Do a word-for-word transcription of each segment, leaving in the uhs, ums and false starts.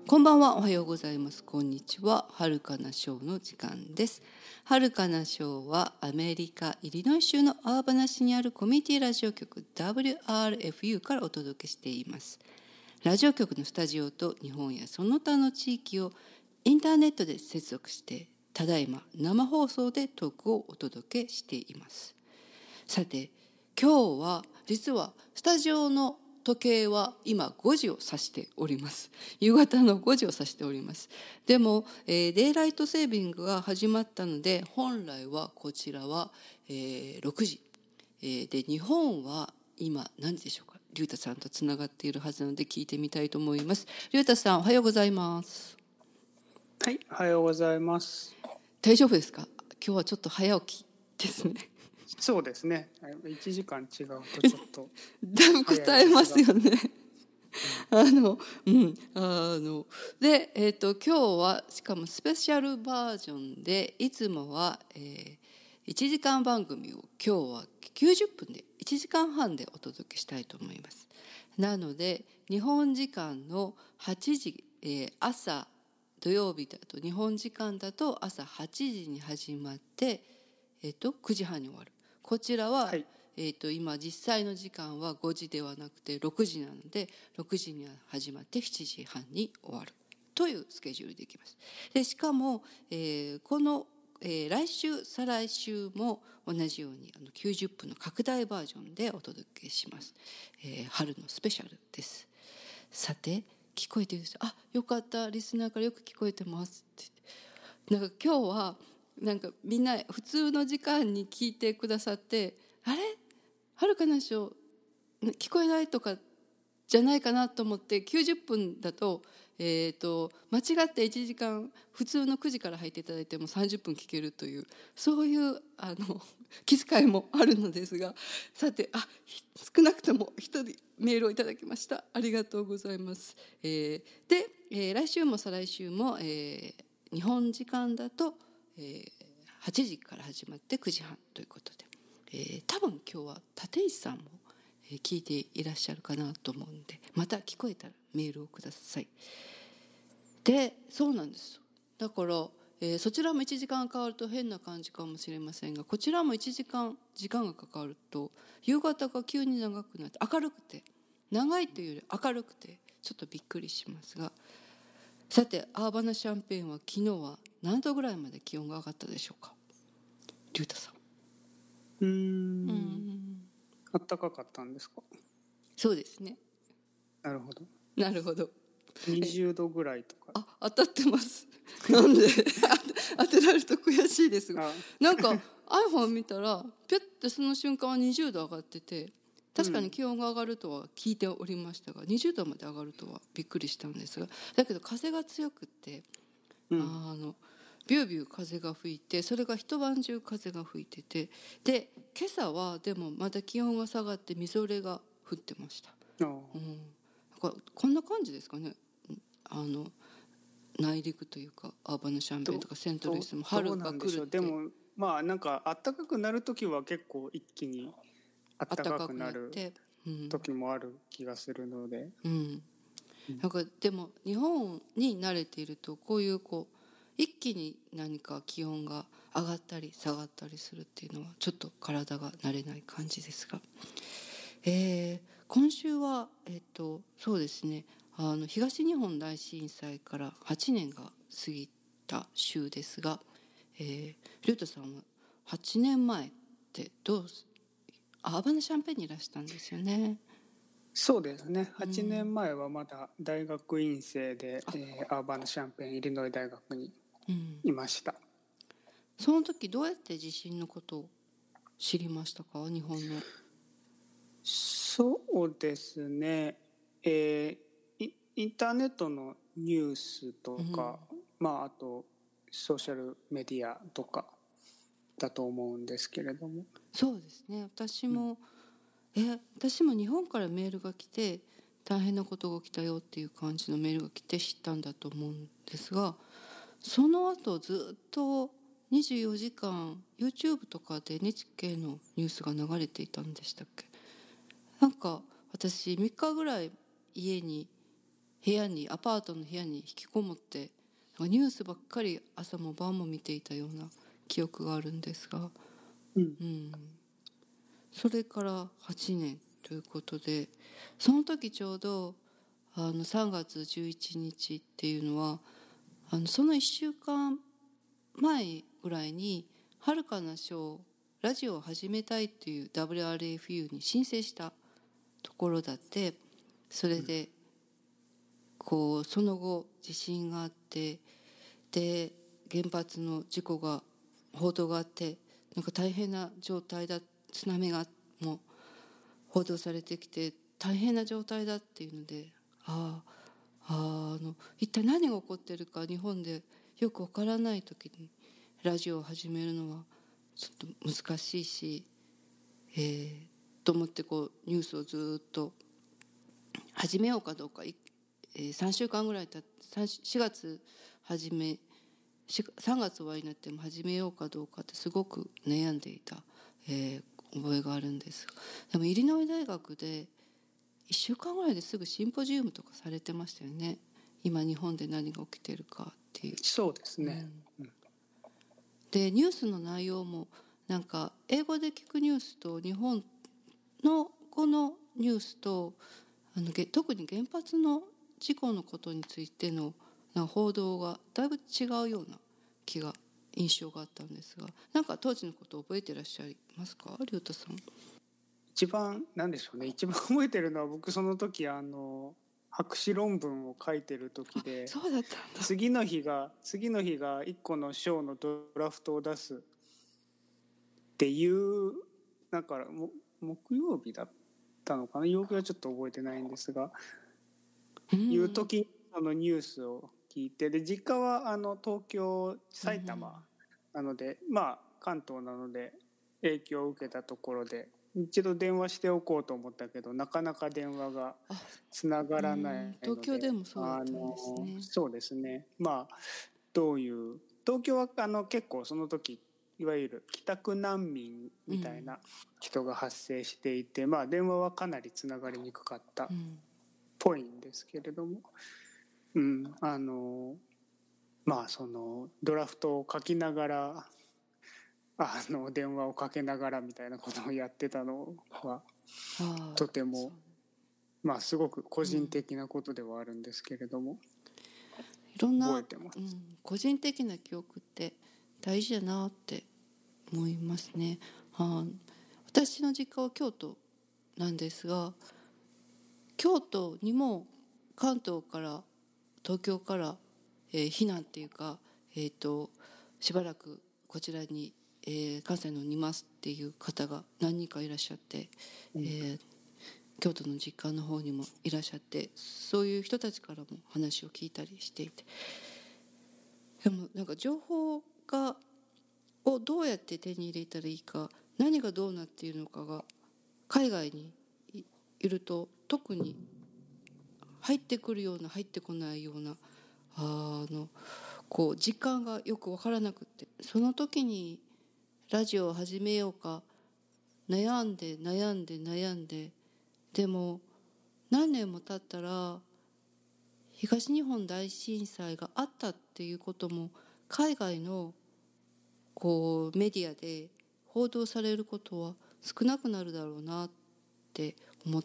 こんばんは、おはようございます。こんにちは。はるかなショーの時間です。はるかなショーはアメリカイリノイ州のアーバナ市にあるコミュニティラジオ局 ダブリューアールエフユー からお届けしています。ラジオ局のスタジオと日本やその他の地域をインターネットで接続して、ただいま生放送でトークをお届けしています。さて、今日は実はスタジオの時計は今ごじを指しております。夕方のごじを指しております。でも、えー、デイライトセービングが始まったので、本来はこちらは、えー、ろくじ、えー、で日本は今何時でしょうか。龍太さんとつながっているはずなので聞いてみたいと思います。龍太さん、おはようございます。 はい、おはようございます。 大丈夫ですか。今日はちょっと早起きですね。 そうですね。いちじかん違うとちょっとだいぶ答えますよね。あの、うん、あので、えっと今日はしかもスペシャルバージョンで、いつもは、えー、いちじかん番組を今日はきゅうじゅっぷんでいちじかんはんでお届けしたいと思います。なので日本時間のはちじ、えー、朝土曜日だと日本時間だと朝はちじに始まって、えっとくじはんに終わる。こちらは、はい、えー、と今実際の時間はごじではなくてろくじなので、ろくじに始まってしちじはんに終わるというスケジュールでいきます。でしかも、えー、この、えー、来週再来週も同じようにあのきゅうじゅっぷんの拡大バージョンでお届けします。えー、春のスペシャルです。さて、聞こえてる人、あ、よかった、リスナーからよく聞こえてますって言って、なんか今日はなんかみんな普通の時間に聞いてくださって、あれはるかなショー聞こえないとかじゃないかなと思って、きゅうじゅっぷんだと、えーと間違っていちじかん普通のくじから入っていただいてもさんじゅっぷん聞けるという、そういうあの気遣いもあるのですが、さて、あ、少なくとも一人メールをいただきました。ありがとうございます。えー、で、えー、来週も再来週も、えー、日本時間だとえー、はちじから始まってくじはんということで、えー、多分今日は立石さんも聞いていらっしゃるかなと思うんで、また聞こえたらメールをください。で、そうなんです。だから、えー、そちらもいちじかん変わると変な感じかもしれませんが、こちらもいちじかん時間がかかると夕方が急に長くなって、明るくて、長いというより明るくてちょっとびっくりしますが、さて、アーバナシャンペーンは昨日は何度ぐらいまで気温が上がったでしょうか。龍太さん。 うーん、うん暖かかったんですか。 そうですね。 なるほど。 なるほど。 にじゅうどぐらいとか。 あ、当たってます。なんで当てられると悔しいですが、なんか iPhone 見たらピュッてその瞬間はにじゅうど上がってて、確かに気温が上がるとは聞いておりましたが、にじゅうどまで上がるとはびっくりしたんですが、だけど風が強くって、うん、あのビュービュー風が吹いて、それが一晩中風が吹いてて、で今朝はでもまた気温が下がってみぞれが降ってました。うん、なんかこんな感じですかね。あの内陸というかアーバナシャンペーンとかセントルイスも春が来るって。 でもまあなんか暖かくなる時は結構一気に暖かくなる時もある気がするので、 うん、なんかでも日本に慣れているとこういうこう一気に何か気温が上がったり下がったりするっていうのはちょっと体が慣れない感じですが、えー、今週はえっとそうですね、あの東日本大震災からはちねんが過ぎた週ですが、えー、リュウトさんははちねんまえってどうアーバナシャンペーンにいらしたんですよね。 そうですね。はちねんまえはまだ大学院生で、うんえー、アーバナシャンペーンイリノイ大学にいました。うん、 その時どうやって地震のことを知りましたか、日本の。 そうですね、えー、インターネットのニュースとか、うんまあ、あとソーシャルメディアとかだと思うんですけれども。 そうですね、私も、うん、え私も日本からメールが来て大変なことが起きたよっていう感じのメールが来て知ったんだと思うんですが、その後ずっとにじゅうよじかん YouTube とかで エヌエイチケー のニュースが流れていたんでしたっけ。なんか私みっかぐらい家に部屋にアパートの部屋に引きこもってニュースばっかり朝も晩も見ていたような記憶があるんですが、 うんうん、それからはちねんということで、その時ちょうどあのさんがつじゅういちにちっていうのはあのそのいっしゅうかんまえぐらいに遥かな小ラジオを始めたいっていう ダブリューアールエフユー に申請したところだって、それでこうその後地震があって、で原発の事故が報道があって、なんか大変な状態だ、津波がもう報道されてきて大変な状態だっていうので、あああの一体何が起こってるか日本でよくわからない時にラジオを始めるのはちょっと難しいし、えー、と思ってこうニュースをずっと始めようかどうか、えー、さんしゅうかんぐらい経ってしがつ始めさんがつ終わりになっても始めようかどうかってすごく悩んでいた、えー、覚えがあるんです。でもイリノイ大学でいっしゅうかんぐらいですぐシンポジウムとかされてましたよね。今日本で何が起きてるかっていう。 そうですね、 うん、でニュースの内容もなんか英語で聞くニュースと日本のこのニュースとあの特に原発の事故のことについてのな報道がだいぶ違うような気が印象があったんですが、なんか当時のことを覚えていらっしゃいますか、龍太さん。 一番なんでしょうね、一番覚えてるのは僕その時あの博士論文を書いてる時で、 そうだったんだ。 次の日が次の日がいっこの賞のドラフトを出すっていうなんかも木曜日だったのかな、曜日はちょっと覚えてないんですが、 うん、 いう時にそのニュースを聞いて、で実家はあの東京埼玉なので、うん、まあ関東なので影響を受けたところで一度電話しておこうと思ったけどなかなか電話がつながらないので、 東京でもそうだったんですね。 そうですね、まあどういう東京はあの結構その時いわゆる帰宅難民みたいな人が発生していて、うん、まあ電話はかなりつながりにくかったっぽいんですけれども、うん、あのまあそのドラフトを書きながらあの電話をかけながらみたいなことをやってたのはとてもまあすごく個人的なことではあるんですけれども、 いろんな、 覚えてます。 うん、個人的な記憶って大事だなって思いますね。はあ、私の実家は京都なんですが、京都にも関東から東京から、えー、避難っていうか、えーと、しばらくこちらに、えー、関西のにいますっていう方が何人かいらっしゃって、うん、えー、京都の実家の方にもいらっしゃって、そういう人たちからも話を聞いたりしていて、でもなんか情報がをどうやって手に入れたらいいか、何がどうなっているのかが海外にいると特に入ってくるような入ってこないようなあのこう時間がよく分からなくって、その時にラジオを始めようか悩んで悩んで悩んで、でも何年も経ったら東日本大震災があったっていうことも海外のこうメディアで報道されることは少なくなるだろうなって思って、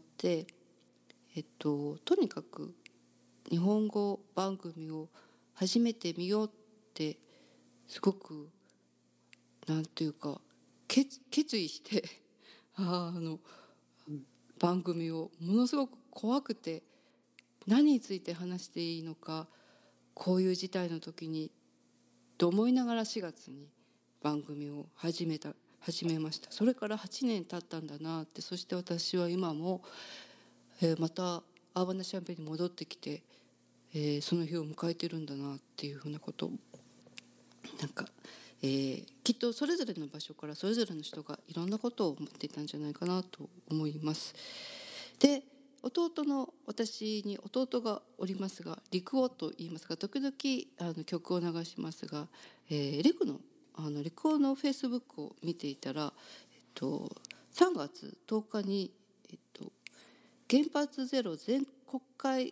えっととにかく日本語番組を始めてみようってすごくなんていうか決決意してあの番組をものすごく怖くて、何について話していいのかこういう事態の時にと思いながらしがつに番組を始めた始めました。それからはちねん経ったんだなって、そして私は今も、えー、またアーバナシャンペンに戻ってきて、えー、その日を迎えてるんだなっていうふうなことをなんか、えー、きっとそれぞれの場所からそれぞれの人がいろんなことを思っていたんじゃないかなと思います。で弟の私に弟がおりますが、リクオと言いますが時々あの曲を流しますが、えー、リクのあのリクオのフェイスブックを見ていたら、えっと、さんがつとおかに、えっと、原発ゼロ全国会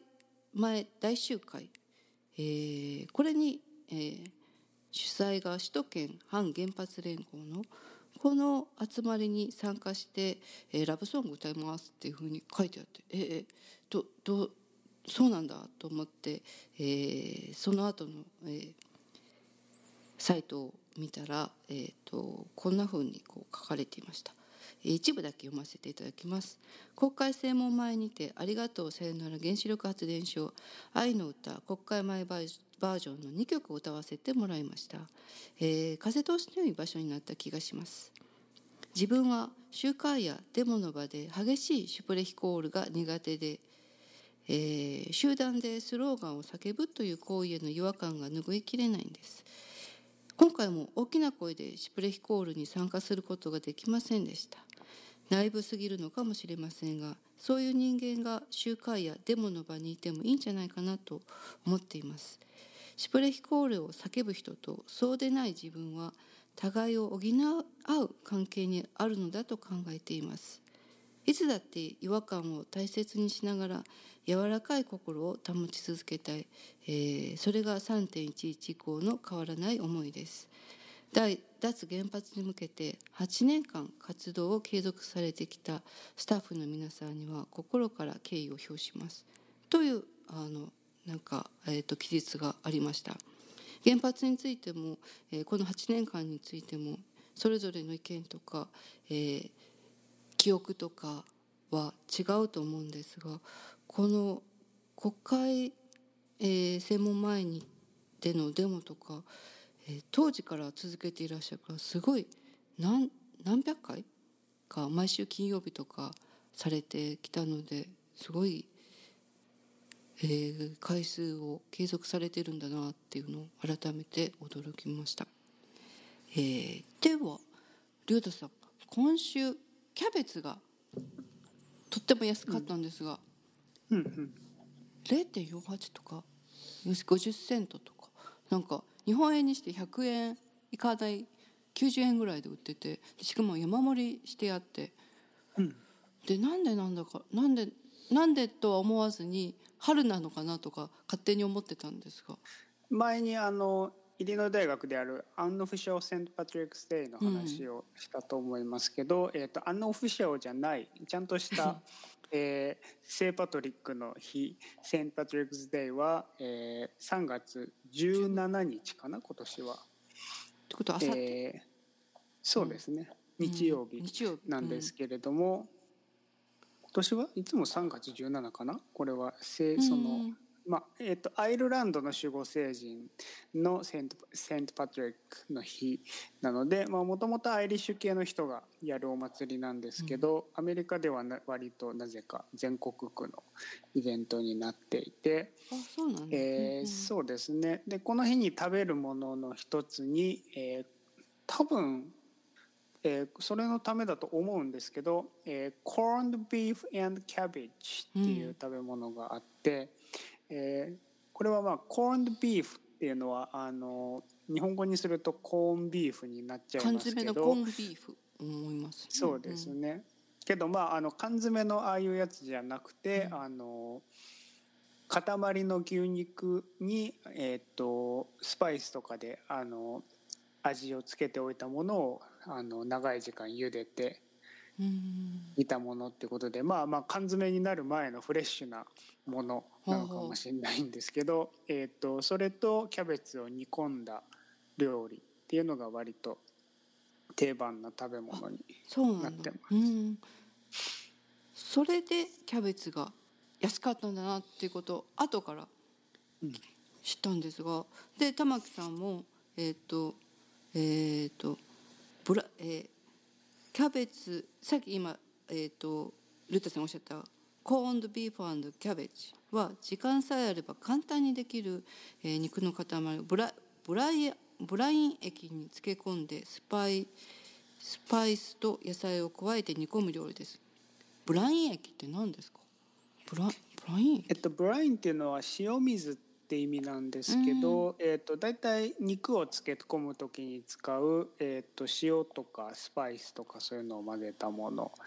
前大集会、えー、これに、えー、主催が首都圏反原発連合のこの集まりに参加して、えー、ラブソング歌いますっていうふうに書いてあって、えー、どどそうなんだと思って、えー、その後の、えー、サイトを見たら、えー、とこんなふうにこう書かれていました。一部だけ読ませていただきます。国会正門前にてありがとうさよなら原子力発電所愛の歌国会前バージョンのにきょくを歌わせてもらいました。えー、風通しの良い場所になった気がします。自分は集会やデモの場で激しいシュプレヒコールが苦手で、えー、集団でスローガンを叫ぶという行為への違和感が拭いきれないんです。今回も大きな声でシュプレヒコールに参加することができませんでした。内部すぎるのかもしれませんが、そういう人間が集会やデモの場にいてもいいんじゃないかなと思っています。シュプレヒコールを叫ぶ人とそうでない自分は互いを補い合う関係にあるのだと考えています。いつだって違和感を大切にしながら柔らかい心を保ち続けたい、えー、それが さんてんいちいち 以降の変わらない思いです。脱原発に向けてはちねんかん活動を継続されてきたスタッフの皆さんには心から敬意を表しますというあのなんか、えー、と記述がありました。原発についても、えー、このはちねんかんについてもそれぞれの意見とか、えー、記憶とかは違うと思うんですが、この国会、えー、正門前にでのデモとか、えー、当時から続けていらっしゃるからすごい 何, 何百回か毎週金曜日とかされてきたので、すごい、えー、回数を継続されてるんだなっていうのを改めて驚きました。えー、では龍太さん、今週キャベツがとっても安かったんですが、 うんうん、 れいてんよんはちとかごじゅっセントとか、なんか日本円にしてひゃくえんいかないきゅうじゅうえんぐらいで売ってて、しかも山盛りしてあって、 うん、 でなんでなんだかなんでなんでとは思わずに春なのかなとか勝手に思ってたんですが、 前にあのイリノイ大学であるアンオフィシャルセントパトリックスデーの話をしたと思いますけど、うん、えーと、アンオフィシャルじゃないちゃんとしたえー、聖パトリックの日セントパトリックスデーは、えー、さんがつじゅうしちにちかな今年は。 ってことはあさって、 えー、そうですね、うん、日曜日なんですけれども、うん、今年はいつもさんがつじゅうしちかなこれはせその、うんまあえー、とアイルランドの守護聖人のセント、セントパトリックの日なので、もともとアイリッシュ系の人がやるお祭りなんですけど、うん、アメリカではな割となぜか全国区のイベントになっていて、 あ、そうなんだ、 えーうん、そうですね。でこの日に食べるものの一つに、えー、多分えー、それのためだと思うんですけど、えー、corned beef and cabbage っていう食べ物があって、うんえー、これはまあ corned beef っていうのはあの日本語にするとコーンビーフになっちゃいますけど、 缶詰のコーンビーフ思います、ね、 そうですね、うん、けどまああの缶詰のああいうやつじゃなくて、うん、あの塊の牛肉に、えー、とスパイスとかであの味をつけておいたものをあの長い時間茹でて煮たものっていうことで、まあまあ缶詰になる前のフレッシュなものなのかもしれないんですけど、えーとそれとキャベツを煮込んだ料理っていうのが割と定番な食べ物になってます。 うん、それでキャベツが安かったんだなっていうことを後から知ったんですが、で玉木さんもえっ、ー、とえっ、ー、とブラ、えー、キャベツさっき今えっ、ー、とルッタさんおっしゃったコーンドビーフ&キャベツは時間さえあれば簡単にできる、えー、肉の塊をブラブライブライン液に漬け込んでスパイスパイスと野菜を加えて煮込む料理です。ブライン液って何ですか？ブラ、ブライン液、 えっと、ブラインっていうのは塩水って意味なんですけど、えっと、だいたい肉を漬け込む時に使う、えっと、塩とかスパイスとかそういうのを混ぜたもの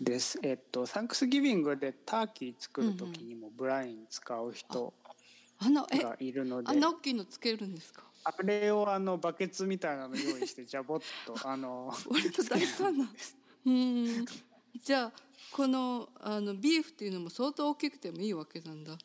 です。えっとサンクスギビングでターキー作る時にもブライン使う人あのえがいるので、 あんな大きいのつけるんですか？ あれをあのバケツみたいなの用意してジャボッとあの割と大胆な。うんじゃあこのあのビーフっていうのも相当大きくてもいいわけなんだ。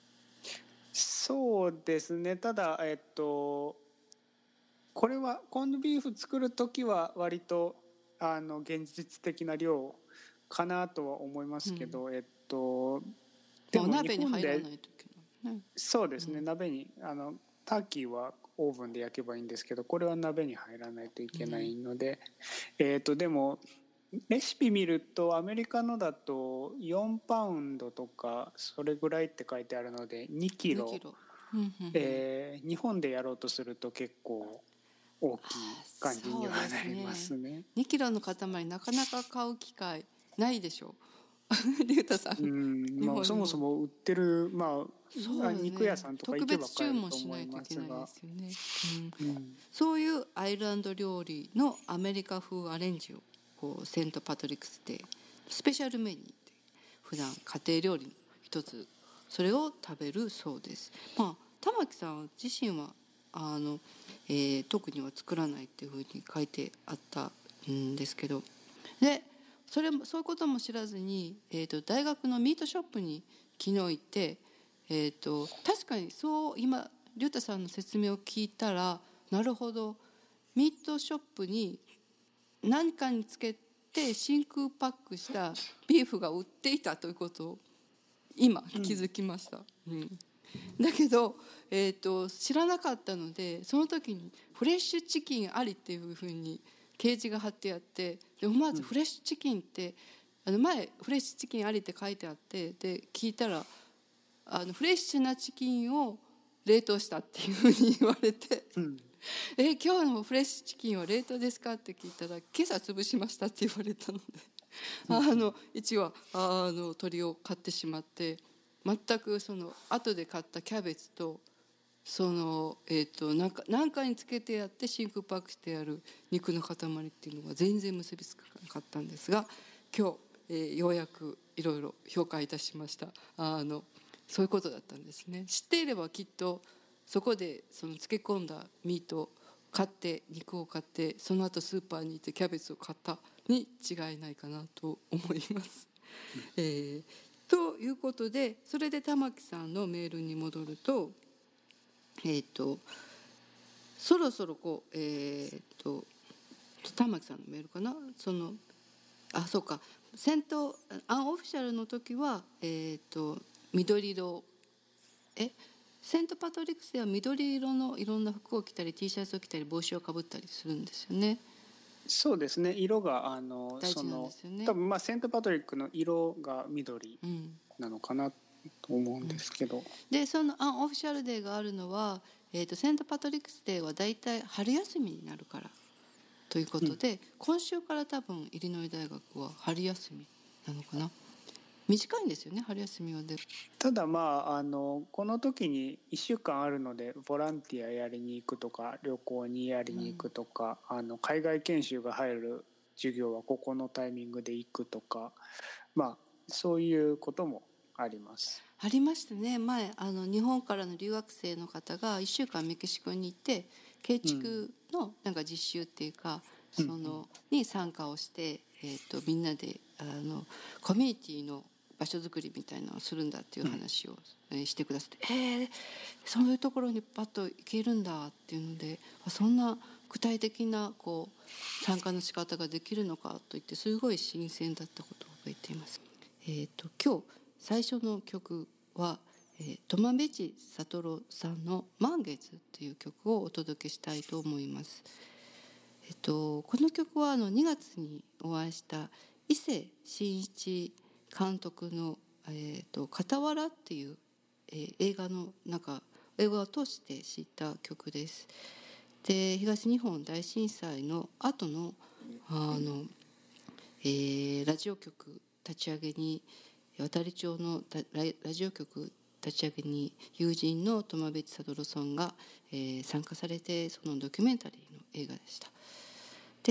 そうですね。ただえっとこれはコンドビーフ作る時は割とあの現実的な量かなとは思いますけど、うん、えっとでも鍋に入らないといけないね。 そうですね、うん、鍋にあのターキーはオーブンで焼けばいいんですけど、これは鍋に入らないといけないので、うん、えっとでもレシピ見るとアメリカのだとよんパウンドとかそれぐらいって書いてあるのでにキロ、えー、日本でやろうとすると結構大きい感じにはなりますね。 ねにキロの塊なかなか買う機会ないでしょ龍太さん。 うんまあ、そもそも売ってる、まあね、肉屋さんとか行けば買えると思いますが、 そういうアイルランド料理のアメリカ風アレンジをこうセントパトリックスデースペシャルメニューで普段家庭料理の一つそれを食べるそうです。まあ玉木さん自身はあの、えー、特には作らないっていうふうに書いてあったんですけど、でそれもそういうことも知らずに、えー、と大学のミートショップに昨日行って、えー、と確かにそう今龍太さんの説明を聞いたらなるほどミートショップに何かにつけて真空パックしたビーフが売っていたということを今気づきました、うんうん、だけど、えー、と知らなかったのでその時にフレッシュチキンありっていうふうに掲示が貼ってあって、で思わずフレッシュチキンって、うん、あの前フレッシュチキンありって書いてあって、で聞いたらあのフレッシュなチキンを冷凍したっていうふうに言われて、うんえ今日のフレッシュチキンは冷凍ですかって聞いたら今朝潰しましたって言われたのであの一応あの鶏を買ってしまって、全くその後で買ったキャベツとその、えー、となんか何かにつけてやって真空パックしてやる肉の塊っていうのが全然結びつかなかったんですが、今日、えー、ようやくいろいろ評価いたしました。あのそういうことだったんですね。知っていればきっとそこでその漬け込んだミートを買って肉を買ってその後スーパーに行ってキャベツを買ったに違いないかなと思います、うんえー、ということでそれで玉木さんのメールに戻ると、えー、とそろそろこう、えー、と玉木さんのメールかな、そのあそうか戦闘アンオフィシャルの時は、えー、と緑色えセントパトリックスでは緑色のいろんな服を着たり T シャツを着たり帽子をかぶったりするんですよね。 そうですね、色があの大事なんですよね。 多分まあセントパトリックの色が緑なのかなと思うんですけど、うんうん、 でそのアンオフィシャルデーがあるのは、えー、とセントパトリックスデーはだいたい春休みになるからということで、うん、今週から多分イリノイ大学は春休みなのかな。短いんですよね春休みは。でただまああのこの時にいっしゅうかんあるのでボランティアやりに行くとか旅行にやりに行くとか、うん、あの海外研修が入る授業はここのタイミングで行くとか、まあそういうこともあります。 ありましたね。前あの日本からの留学生の方がいっしゅうかんメキシコに行って建築のなんか実習っていうか、うん、そのに参加をして、えー、とみんなであのコミュニティの場所づくりみたいなのをするんだっていう話を、うん、してくださって、えー、そういうところにパッと行けるんだっていうので、そんな具体的なこう参加の仕方ができるのかと言ってすごい新鮮だったことを覚えています。えー、と今日最初の曲は、えー、トマベチサトロさんの「満月」っていう曲をお届けしたいと思います。えー、とこの曲はあのにがつにお会いした伊勢真一監督の「えー、と傍ら」っていう、えー、映画の中映画を通して知った曲です。で東日本大震災の後のあの、えー、ラジオ局立ち上げに渡里町のラジオ局立ち上げに友人のトマベチサドロさんが、えー、参加されてそのドキュメンタリーの映画でした。で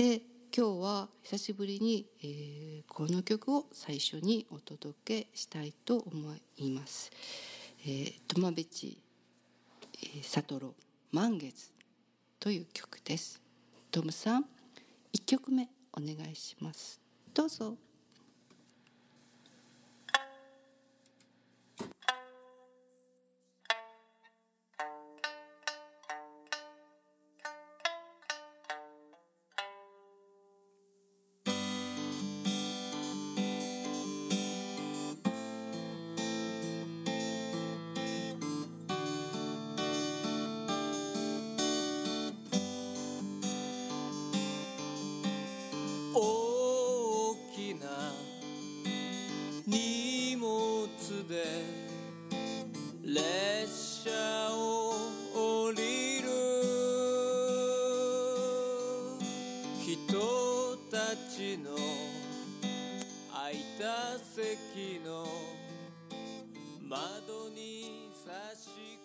今日は久しぶりに、えー、この曲を最初にお届けしたいと思います。えー、トマベチ、えー、サトロ満月という曲です。トムさん、いっきょくめお願いします。どうぞ。 大きな荷物で列車を降りる人たちの空いた席の窓に差し